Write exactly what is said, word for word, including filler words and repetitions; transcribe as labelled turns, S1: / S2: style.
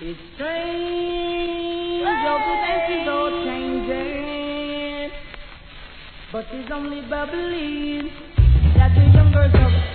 S1: It's strange how the dance is all changing, but it's only bubbling that the young girls of